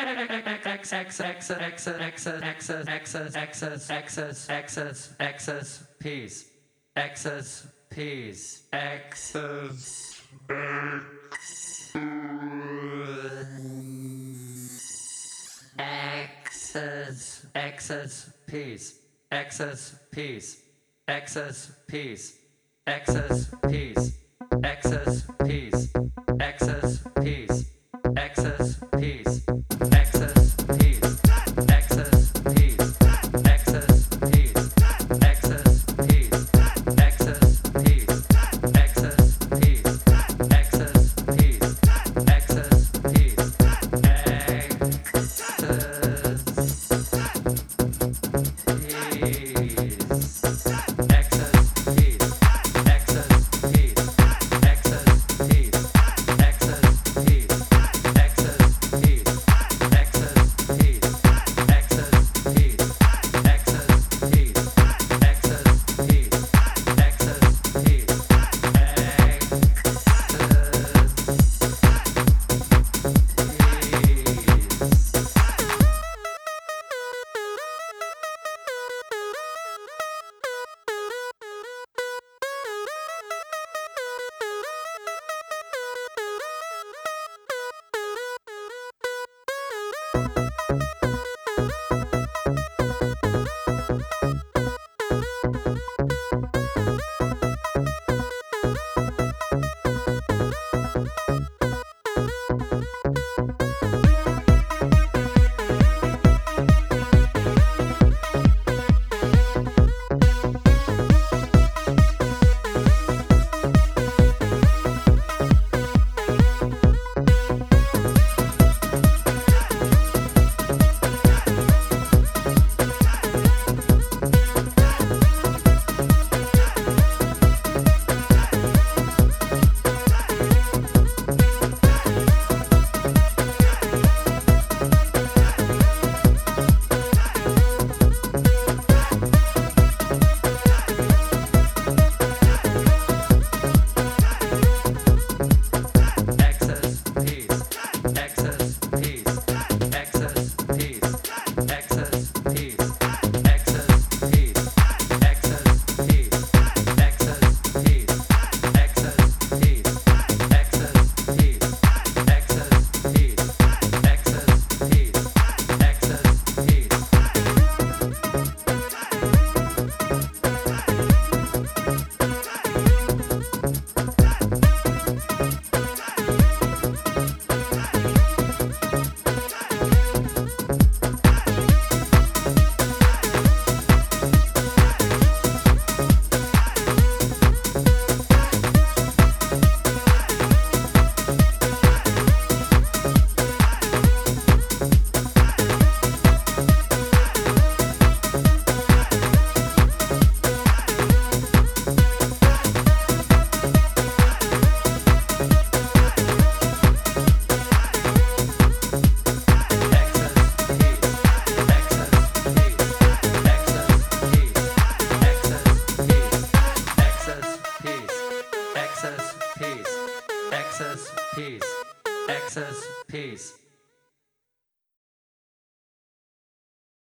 peace, excess peace, excess excess peace, excess peace, excess peace, excess peace, excess peace, excess peace, excess peace, excess peace, excess peace, excess peace, excess peace, excess peace, excess peace, excess peace, excess peace, excess peace, excess peace,